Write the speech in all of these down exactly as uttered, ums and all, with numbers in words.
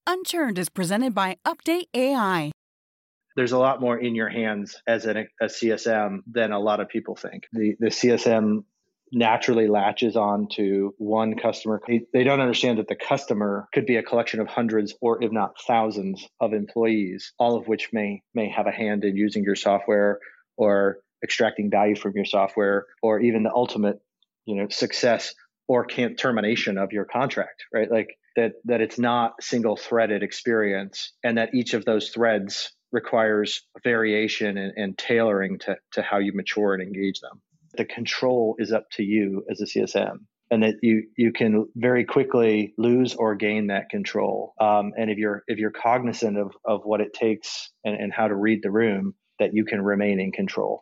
Unchurned is presented by Update A I. There's a lot more in your hands as an, a C S M than a lot of people think. The, the C S M naturally latches on to one customer. They, they don't understand that the customer could be a collection of hundreds or if not thousands of employees, all of which may may have a hand in using your software or extracting value from your software, or even the ultimate, you know, success or can't termination of your contract, right? Like that, that it's not single threaded experience, and that each of those threads requires variation and, and tailoring to, to how you mature and engage them. The control is up to you as a C S M, and that you you can very quickly lose or gain that control. Um, and if you're if you're cognizant of of what it takes and, and how to read the room, that you can remain in control.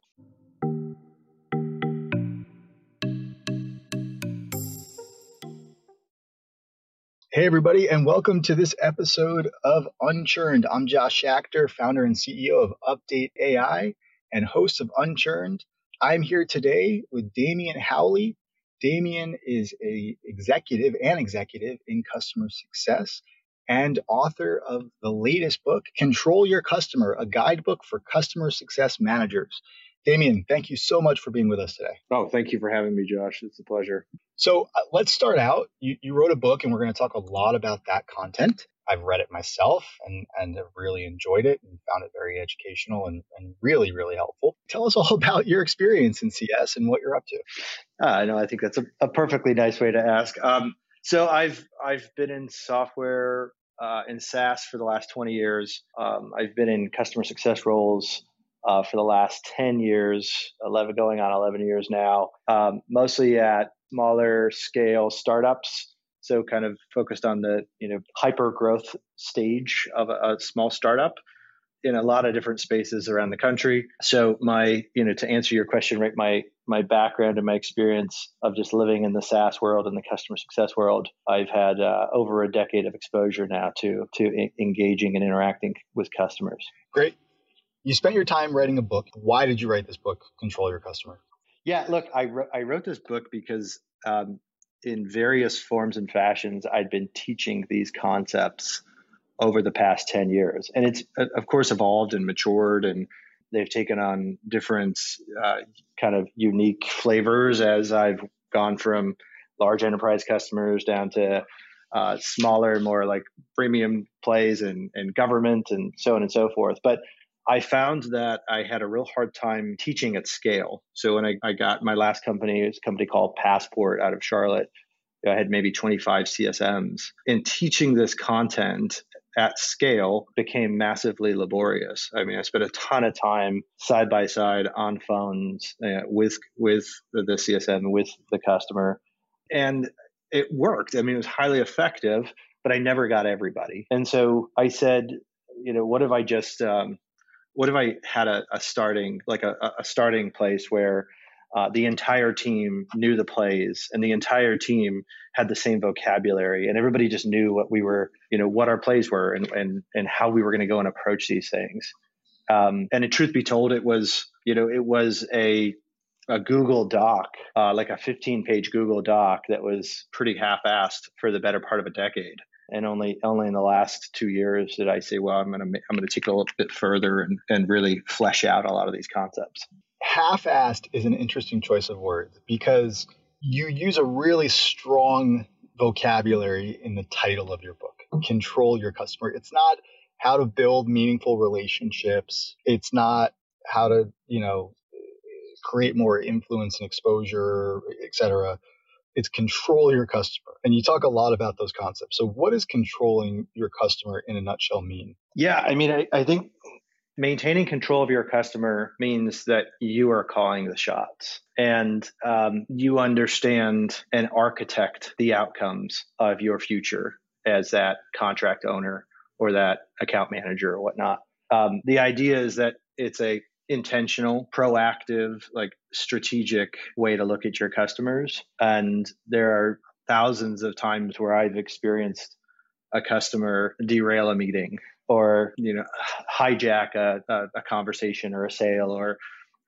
Hey, everybody, and welcome to this episode of Unchurned. I'm Josh Schachter, founder and C E O of Update A I and host of Unchurned. I'm here today with Damian Howley. Damian is a executive and executive in customer success and author of the latest book, Control Your Customer, a guidebook for customer success managers. Damian, thank you so much for being with us today. Oh, thank you for having me, Josh. It's a pleasure. So uh, let's start out. You, you wrote a book, and we're going to talk a lot about that content. I've read it myself and, and have really enjoyed it and found it very educational and, and really, really helpful. Tell us all about your experience in C S and what you're up to. Uh, I know. I think that's a, a perfectly nice way to ask. Um, so I've I've been in software uh, in SaaS for the last twenty years. Um, I've been in customer success roles Uh, for the last ten years, eleven going on eleven years now, um, mostly at smaller scale startups. So kind of focused on the, you know, hyper growth stage of a, a small startup in a lot of different spaces around the country. So my, you know, to answer your question, right, my my background and my experience of just living in the SaaS world and the customer success world, I've had uh, over a decade of exposure now to to e- engaging and interacting with customers. Great. You spent your time writing a book. Why did you write this book, Control Your Customer? Yeah, look, I wrote, I wrote this book because um, in various forms and fashions, I'd been teaching these concepts over the past ten years. And it's, of course, evolved and matured, and they've taken on different uh, kind of unique flavors as I've gone from large enterprise customers down to uh, smaller, more like premium plays and, and government and so on and so forth. But I found that I had a real hard time teaching at scale. So when I, I got my last company, it was a company called Passport out of Charlotte. I had maybe twenty-five C S Ms. And teaching this content at scale became massively laborious. I mean, I spent a ton of time side by side on phones uh, with with the, the C S M, with the customer. And it worked. I mean, it was highly effective, but I never got everybody. And so I said, you know, what if I just... Um, What if I had a, a starting, like a, a starting place where uh, the entire team knew the plays and the entire team had the same vocabulary and everybody just knew what we were, you know, what our plays were and and and how we were going to go and approach these things. Um, and truth be told, it was, you know, it was a a Google Doc, uh, like a fifteen page Google Doc that was pretty half-assed for the better part of a decade. And only only in the last two years did I say, well, I'm going to I'm going to take it a little bit further and, and really flesh out a lot of these concepts. Half-assed is an interesting choice of words because you use a really strong vocabulary in the title of your book, Control Your Customer. It's not how to build meaningful relationships. It's not how to, you know, create more influence and exposure, et cetera. It's control your customer. And you talk a lot about those concepts. So what does controlling your customer in a nutshell mean? Yeah, I mean, I, I think maintaining control of your customer means that you are calling the shots and um, you understand and architect the outcomes of your future as that contract owner or that account manager or whatnot. Um, the idea is that it's a intentional, proactive, like strategic way to look at your customers. And there are thousands of times where I've experienced a customer derail a meeting or, you know, hijack a, a, a conversation or a sale or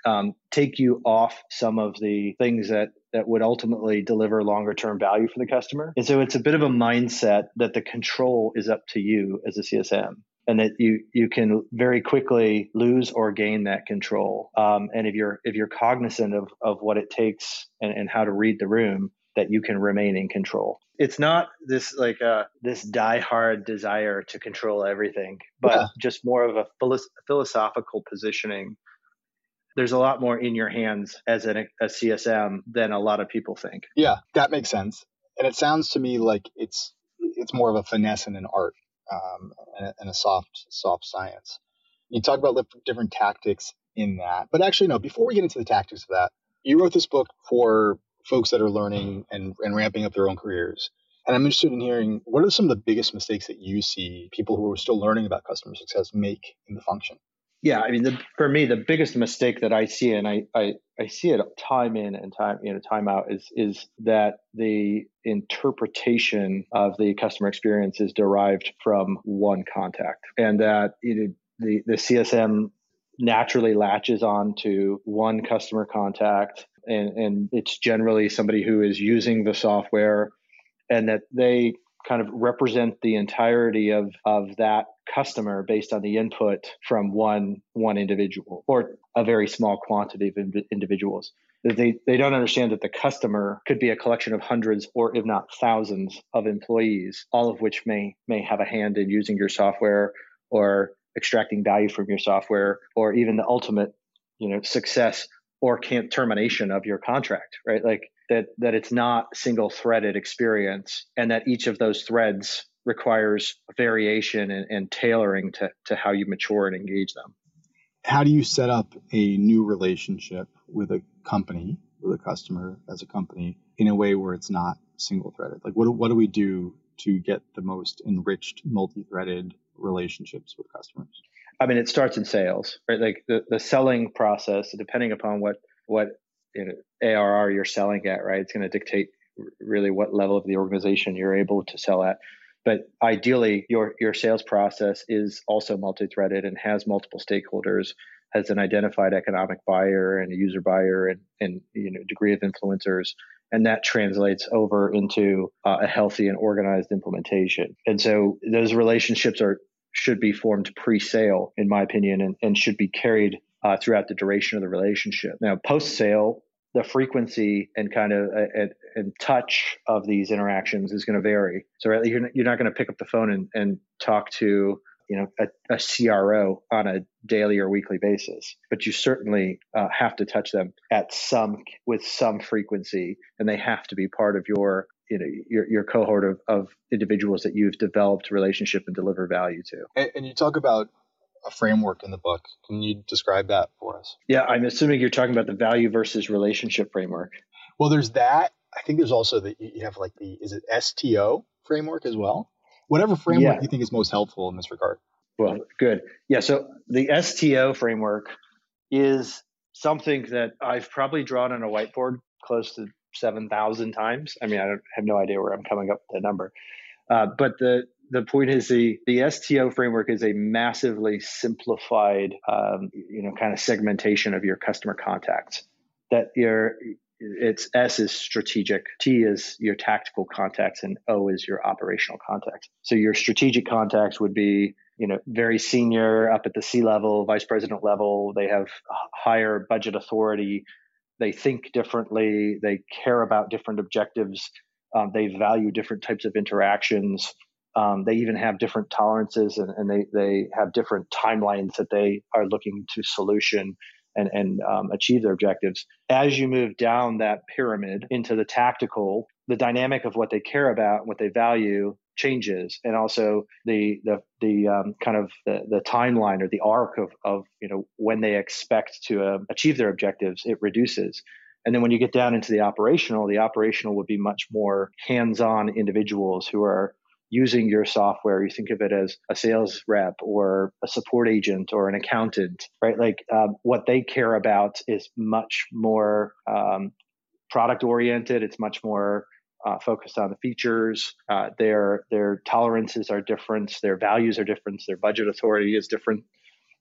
um, take you off some of the things that that would ultimately deliver longer term value for the customer. And so it's a bit of a mindset that the control is up to you as a C S M, and that you you can very quickly lose or gain that control. Um, and if you're if you're cognizant of of what it takes and, and how to read the room, that you can remain in control. It's not this like uh, this diehard desire to control everything, but Yeah. just more of a philo- philosophical positioning. There's a lot more in your hands as an, a C S M than a lot of people think. Yeah, that makes sense. And it sounds to me like it's it's more of a finesse and an art, um, and, a, and a soft soft science. You talk about lif- different tactics in that, but actually, no. Before we get into the tactics of that, you wrote this book for folks that are learning and, and ramping up their own careers. And I'm interested in hearing, what are some of the biggest mistakes that you see people who are still learning about customer success make in the function? Yeah, I mean, the, for me, the biggest mistake that I see, and I, I, I see it time in and time you know time out, is is that the interpretation of the customer experience is derived from one contact, and that it, the the C S M naturally latches on to one customer contact, and and it's generally somebody who is using the software, and that they kind of represent the entirety of of that customer based on the input from one one individual or a very small quantity of ind- individuals. They they don't understand that the customer could be a collection of hundreds or if not thousands of employees, all of which may may have a hand in using your software or extracting value from your software, or even the ultimate, you know, success or can't termination of your contract, right? Like that that it's not single threaded experience, and that each of those threads requires variation and, and tailoring to, to how you mature and engage them. How do you set up a new relationship with a company, with a customer as a company, in a way where it's not single threaded? Like what, what do we do to get the most enriched, multi-threaded relationships with customers? I mean, it starts in sales, right? Like the, the selling process, depending upon what, what you know, A R R you're selling at, right? It's going to dictate really what level of the organization you're able to sell at. But ideally, your your sales process is also multi-threaded and has multiple stakeholders, has an identified economic buyer and a user buyer, and and you know degree of influencers, and that translates over into uh, a healthy and organized implementation. And so those relationships are should be formed pre-sale, in my opinion, and, and should be carried uh, throughout the duration of the relationship. Now, post-sale, the frequency and kind of uh, and touch of these interactions is going to vary. So right, you're, you're not going to pick up the phone and, and talk to you know a, a C R O on a daily or weekly basis, but you certainly uh, have to touch them at some with some frequency, and they have to be part of your you know your your cohort of, of individuals that you've developed relationship and deliver value to. And, and you talk about a framework in the book. Can you describe that for us? Yeah, I'm assuming you're talking about the value versus relationship framework. Well, there's that. I think there's also that you have like the, is it S T O framework as well? Whatever framework Yeah. you think is most helpful in this regard. Well, good. Yeah. So the S T O framework is something that I've probably drawn on a whiteboard close to seven thousand times. I mean, I don't have no idea where I'm coming up with that number. Uh, but the the point is the the S T O framework is a massively simplified, um, you know, kind of segmentation of your customer contacts. That your it's S is strategic, T is your tactical contacts, and O is your operational contacts. So your strategic contacts would be, you know, very senior, up at the C level, vice president level. They have higher budget authority. They think differently. They care about different objectives. Um, they value different types of interactions. Um, they even have different tolerances, and, and they, they have different timelines that they are looking to solution and, and um, achieve their objectives. As you move down that pyramid into the tactical, the dynamic of what they care about, what they value changes, and also the the the um, kind of the, the timeline or the arc of of you know when they expect to uh, achieve their objectives, it reduces. And then when you get down into the operational, the operational would be much more hands-on individuals who are using your software. You think of it as a sales rep or a support agent or an accountant, right? Like um, what they care about is much more um, product oriented. It's much more uh, focused on the features. Uh, their their tolerances are different. Their values are different. Their budget authority is different.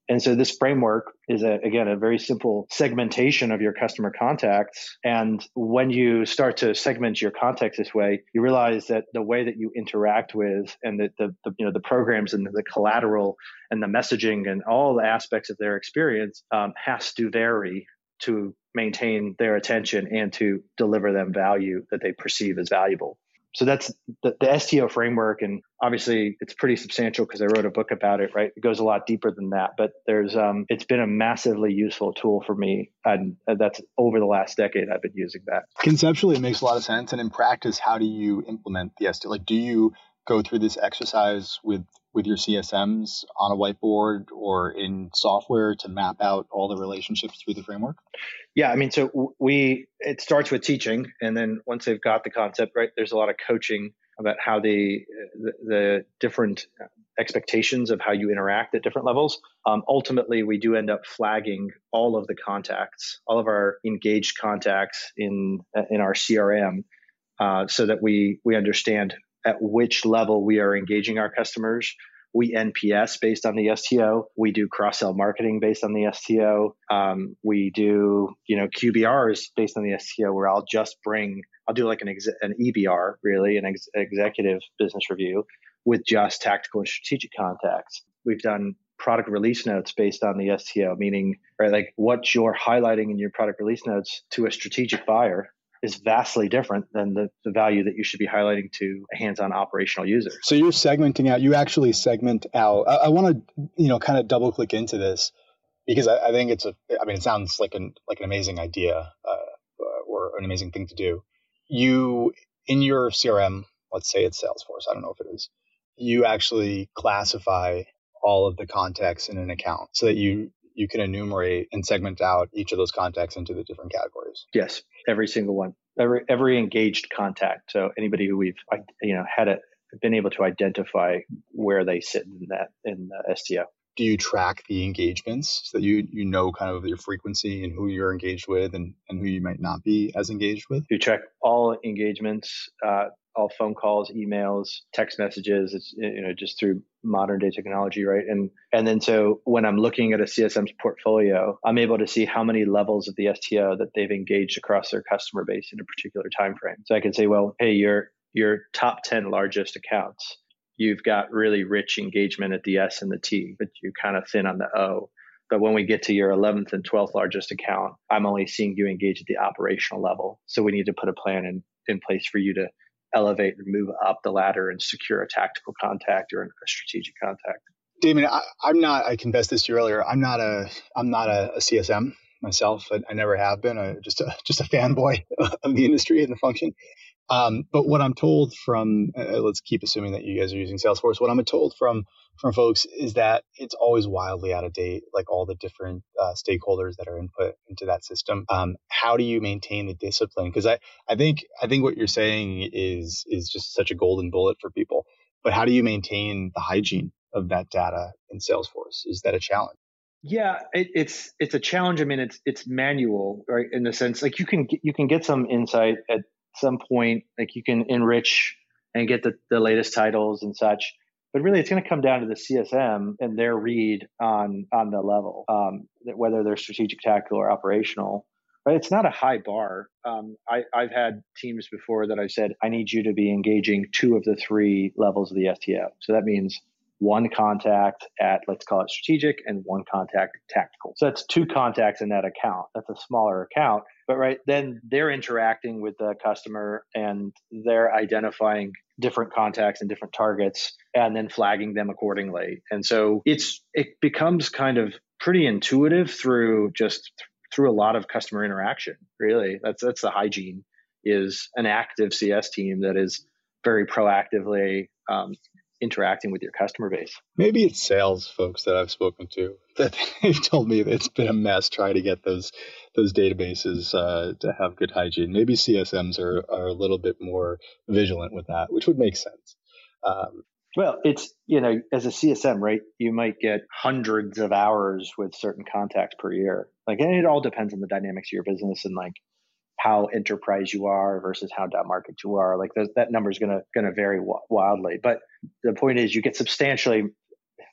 And so this framework is, a, again, a very simple segmentation of your customer contacts. And when you start to segment your contacts this way, you realize that the way that you interact with and the, the, the you know the programs and the collateral and the messaging and all the aspects of their experience um, has to vary to maintain their attention and to deliver them value that they perceive as valuable. So that's the, the S T O framework. And obviously it's pretty substantial because I wrote a book about it, right? It goes a lot deeper than that, but there's, um, it's been a massively useful tool for me. And that's over the last decade, I've been using that. Conceptually, it makes a lot of sense. And in practice, how do you implement the S T O? Like, do you go through this exercise with, with your C S Ms on a whiteboard or in software to map out all the relationships through the framework? Yeah, I mean, so we, it starts with teaching. And then once they've got the concept, right, there's a lot of coaching about how the, the, the different expectations of how you interact at different levels. Um, ultimately, we do end up flagging all of the contacts, all of our engaged contacts in, in our C R M uh, so that we, we understand at which level we are engaging our customers. We N P S based on the S T O. We do cross-sell marketing based on the S T O. Um, we do, you know, Q B Rs based on the S T O, where I'll just bring, I'll do like an ex- an E B R, really, an ex- executive business review with just tactical and strategic contacts. We've done product release notes based on the S T O, meaning, right, like what you're highlighting in your product release notes to a strategic buyer is vastly different than the, the value that you should be highlighting to a hands-on operational user. So you're segmenting out, you actually segment out. I, I want to, you know, kind of double click into this because I, I think it's a, I mean, it sounds like an, like an amazing idea uh, or an amazing thing to do. You, in your C R M, let's say it's Salesforce, I don't know if it is, you actually classify all of the contacts in an account so that you, you can enumerate and segment out each of those contacts into the different categories. Yes, every single one, every every engaged contact. So anybody who we've you know had a, been able to identify where they sit in that in the S T O. Do you track the engagements so that you you know kind of your frequency and who you're engaged with and, and who you might not be as engaged with? You check all engagements, uh, all phone calls, emails, text messages. It's you know just through modern day technology, right? And and then so when I'm looking at a C S M's portfolio, I'm able to see how many levels of the S T O that they've engaged across their customer base in a particular time frame. So I can say, well, hey, your your top ten largest accounts, you've got really rich engagement at the S and the T, but you're kind of thin on the O. But when we get to your eleventh and twelfth largest account, I'm only seeing you engage at the operational level. So we need to put a plan in, in place for you to elevate and move up the ladder and secure a tactical contact or a strategic contact. Damon, I, I'm not, I confessed this to you earlier. I'm not a, I'm not a, a C S M myself. I, I never have been. I just a, just a fanboy of the industry and the function. Um, but what I'm told from, uh, let's keep assuming that you guys are using Salesforce. What I'm told from from folks is that it's always wildly out of date, like all the different uh, stakeholders that are input into that system. Um, how do you maintain the discipline? Because I, I think I think what you're saying is is just such a golden bullet for people. But how do you maintain the hygiene of that data in Salesforce? Is that a challenge? Yeah, it, it's it's a challenge. I mean, it's it's manual, right? In the sense, like you can you can get some insight at some point, like you can enrich and get the, the latest titles and such. But really, it's going to come down to the C S M and their read on on the level, um, whether they're strategic, tactical, or operational. Right? It's not a high bar. Um, I, I've had teams before that I've said, I need you to be engaging two of the three levels of the S T O. So that means one contact at, let's call it strategic, and one contact tactical. So that's two contacts in that account. That's a smaller account. But right then they're interacting with the customer and they're identifying different contacts and different targets and then flagging them accordingly. And so it's it becomes kind of pretty intuitive through just through a lot of customer interaction. Really, that's that's the hygiene, is an active C S team that is very proactively um, interacting with your customer base. Maybe it's sales folks that I've spoken to that they've told me that it's been a mess trying to get those those databases uh, to have good hygiene. Maybe C S Ms are, are a little bit more vigilant with that, which would make sense. Um, well, it's, you know, as a C S M, right, you might get hundreds of hours with certain contacts per year. Like, and it all depends on the dynamics of your business and like how enterprise you are versus how down market you are. Like that number is going to going to vary w- wildly. But the point is, you get substantially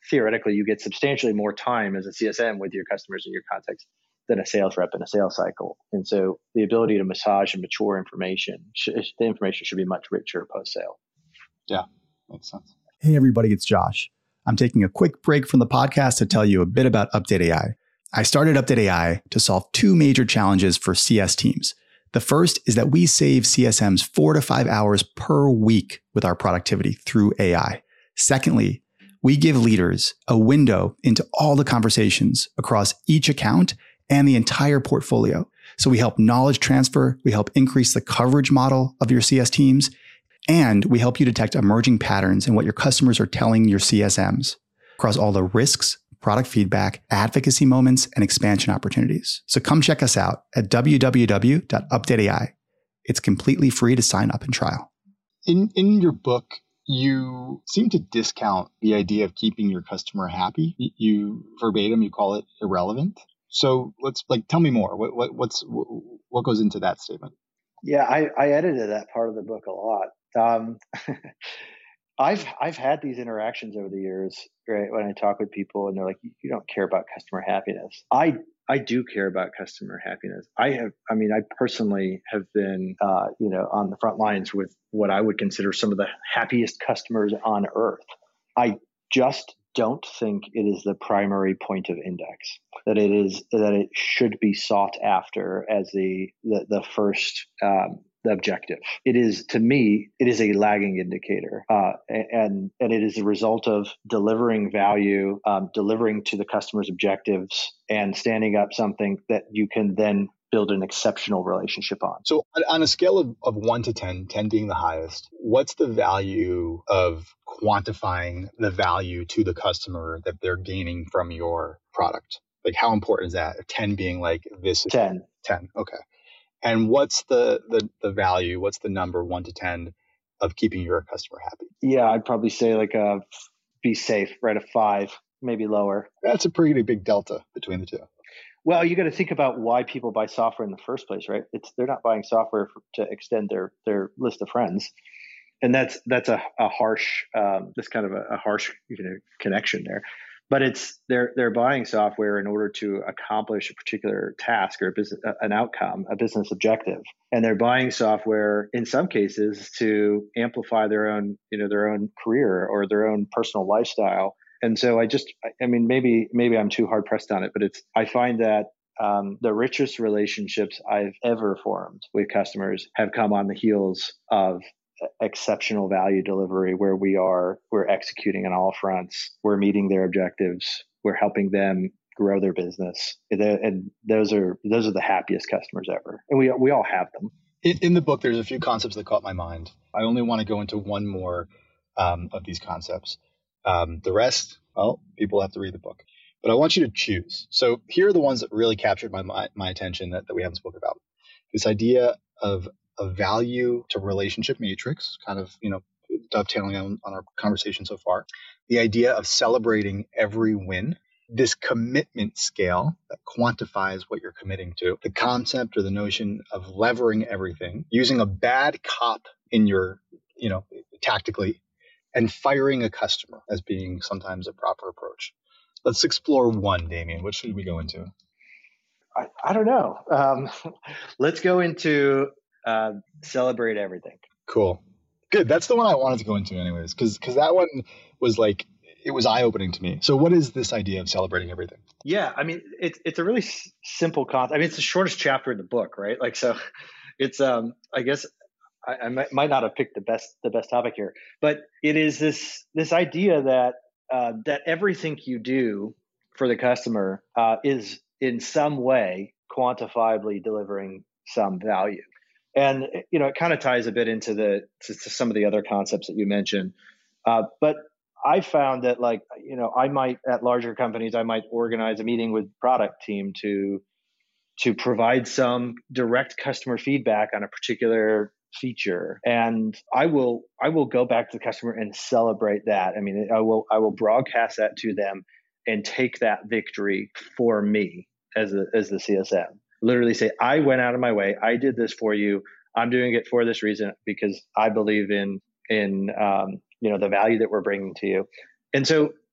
theoretically, you get substantially more time as a C S M with your customers in your context than a sales rep in a sales cycle. And so the ability to massage and mature information, sh- the information should be much richer post-sale. Yeah, makes sense. Hey, everybody, it's Josh. I'm taking a quick break from the podcast to tell you a bit about Update A I. I started Update A I to solve two major challenges for C S teams. The first is that we save C S Ms four to five hours per week with our productivity through A I. Secondly, we give leaders a window into all the conversations across each account and the entire portfolio. So we help knowledge transfer, we help increase the coverage model of your C S teams, and we help you detect emerging patterns in what your customers are telling your C S Ms across all the risks, product feedback, advocacy moments, and expansion opportunities. So come check us out at w w w dot update A I. It's completely free to sign up and trial. In in your book, you seem to discount the idea of keeping your customer happy. You verbatim, you call it irrelevant. So let's like tell me more. What what what's what goes into that statement? Yeah, I, I edited that part of the book a lot. Um, I've I've had these interactions over the years, right? When I talk with people and they're like, "You don't care about customer happiness." I I do care about customer happiness. I have, I mean, I personally have been, uh, you know, on the front lines with what I would consider some of the happiest customers on earth. I just don't think it is the primary point of index. That it is that it should be sought after as the the, the first. Um, the objective. It is, to me, it is a lagging indicator. Uh, and, and it is a result of delivering value, um, delivering to the customer's objectives, and standing up something that you can then build an exceptional relationship on. So on a scale of, of one to ten, ten being the highest, what's the value of quantifying the value to the customer that they're gaining from your product? Like how important is that? ten being like this is ten. ten. Okay. And what's the, the the value? What's the number one to ten of keeping your customer happy? Yeah, I'd probably say like a be safe, right? A five, maybe lower. That's a pretty big delta between the two. Well, you got to think about why people buy software in the first place, right? It's they're not buying software for, to extend their their list of friends, and that's that's a, a harsh, um, that's kind of a, a harsh you know connection there. But it's they're they're buying software in order to accomplish a particular task or a business, an outcome, a business objective, and they're buying software in some cases to amplify their own you know their own career or their own personal lifestyle. And so I just I mean maybe maybe I'm too hard pressed on it, but it's I find that um, the richest relationships I've ever formed with customers have come on the heels of exceptional value delivery, where we are we're executing on all fronts, we're meeting their objectives, we're helping them grow their business, and those are those are the happiest customers ever, and we we all have them. In, in the book, there's a few concepts that caught my mind. I only want to go into one more um, of these concepts. Um, the rest, well, people have to read the book. But I want you to choose. So here are the ones that really captured my my, my attention that, that we haven't spoken about. This idea of a value to relationship matrix, kind of, you know, dovetailing on, on our conversation so far. The idea of celebrating every win. This commitment scale that quantifies what you're committing to. The concept or the notion of levering everything, using a bad cop in your, you know, tactically, and firing a customer as being sometimes a proper approach. Let's explore one, Damien. What should we go into? I, I don't know. Um, let's go into uh, celebrate everything. Cool. Good. That's the one I wanted to go into anyways, because because that one was like, it was eye-opening to me. So what is this idea of celebrating everything? Yeah, I mean, it's it's a really s- simple concept. I mean, it's the shortest chapter in the book, right? Like, so it's, um, I guess I, I might, might not have picked the best the best topic here, but it is this this idea that uh, that everything you do for the customer uh, is in some way quantifiably delivering some value. And, you know, it kind of ties a bit into the to, to some of the other concepts that you mentioned. Uh, but I found that, like, you know, I might at larger companies, I might organize a meeting with product team to to provide some direct customer feedback on a particular feature, and I will I will go back to the customer and celebrate that. I mean, I will I will broadcast that to them and take that victory for me as a, as the C S M. Literally say, I went out of my way, I did this for you, I'm doing it for this reason because I believe in in um, you know the value that we're bringing to you. And so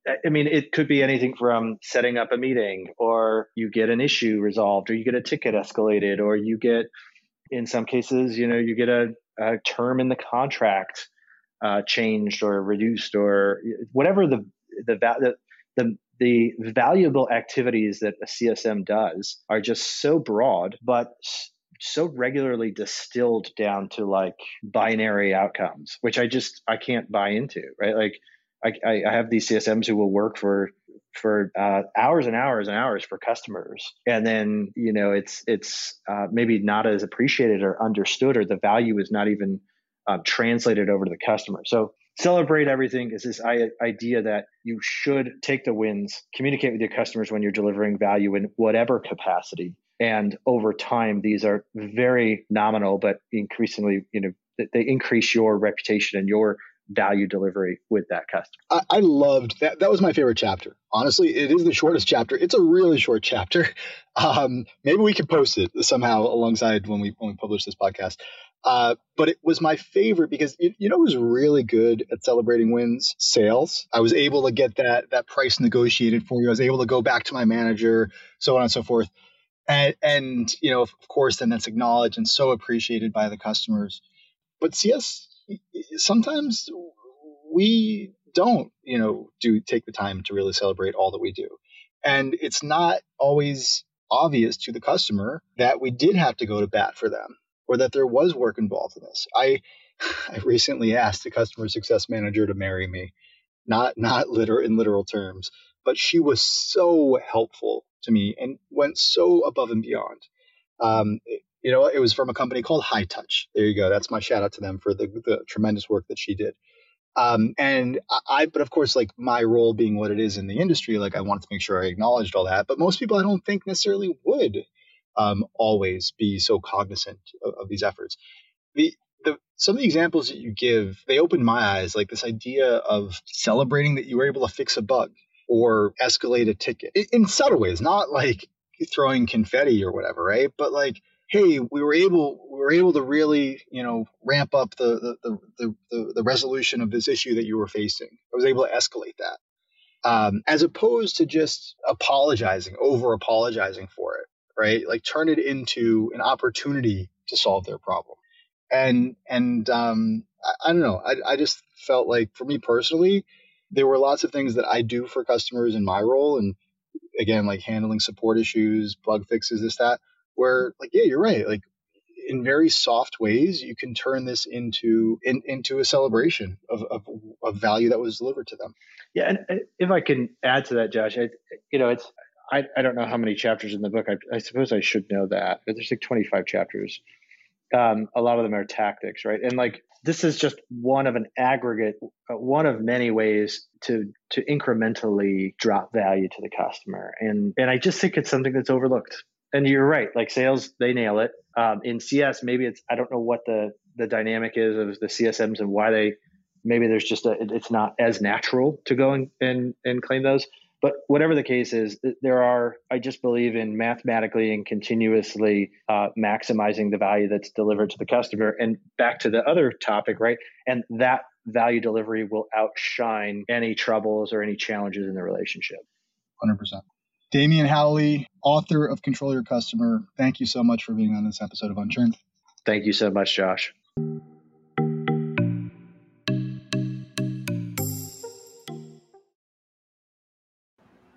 I mean, it could be anything from setting up a meeting, or you get an issue resolved, or you get a ticket escalated, or you get, in some cases, you know, you get a, a term in the contract uh, changed or reduced, or whatever the the, the the the valuable activities that a C S M does are just so broad, but so regularly distilled down to like binary outcomes, which I just I can't buy into, right? Like I, I have these C S Ms who will work for for uh, hours and hours and hours for customers, and then you know it's it's uh, maybe not as appreciated or understood, or the value is not even uh, translated over to the customer. So celebrate everything is this I- idea that you should take the wins, communicate with your customers when you're delivering value in whatever capacity, and over time these are very nominal, but increasingly, you know, they increase your reputation and your value delivery with that customer. I, I loved that. That was my favorite chapter. Honestly, it is the shortest chapter. It's a really short chapter. Um, maybe we could post it somehow alongside when we when we publish this podcast. Uh, but it was my favorite because you, you know who's really good at celebrating wins? Sales. I was able to get that that price negotiated for you. I was able to go back to my manager, so on and so forth. And, and you know, of course, then that's acknowledged and so appreciated by the customers. But C S, sometimes we don't, you know, do take the time to really celebrate all that we do. And it's not always obvious to the customer that we did have to go to bat for them, or that there was work involved in this. I I recently asked the customer success manager to marry me, not not literal in literal terms, but she was so helpful to me and went so above and beyond. Um, it, you know, it was from a company called High Touch. There you go. That's my shout out to them for the, the tremendous work that she did. Um, and I, but of course, like my role being what it is in the industry, like I wanted to make sure I acknowledged all that. But most people I don't think necessarily would um, always be so cognizant of, of these efforts. The, the, some of the examples that you give, they opened my eyes, like this idea of celebrating that you were able to fix a bug or escalate a ticket in, in subtle ways, not like throwing confetti or whatever, right? But like, hey, we were able we were able to really, you know, ramp up the the the the, the resolution of this issue that you were facing. I was able to escalate that, um, as opposed to just apologizing, over apologizing for it, right? Like turn it into an opportunity to solve their problem. And and um, I, I don't know. I I just felt like for me personally, there were lots of things that I do for customers in my role, and again, like handling support issues, bug fixes, this that. Where like, yeah, you're right. Like in very soft ways, you can turn this into in, into a celebration of, of of value that was delivered to them. Yeah, and if I can add to that, Josh, I, you know, it's I, I don't know how many chapters in the book. I, I suppose I should know that, but there's like twenty-five chapters. Um, a lot of them are tactics, right? And like this is just one of an aggregate, uh, one of many ways to to incrementally drop value to the customer. And and I just think it's something that's overlooked. And you're right, like sales, they nail it. Um, in C S, maybe it's, I don't know what the, the dynamic is of the C S Ms and why they, maybe there's just a, it's not as natural to go and, and, and claim those. But whatever the case is, there are, I just believe in mathematically and continuously uh, maximizing the value that's delivered to the customer. And back to the other topic, right? And that value delivery will outshine any troubles or any challenges in the relationship. one hundred percent. Damian Howley, author of Control Your Customer, thank you so much for being on this episode of Unchurned. Thank you so much, Josh.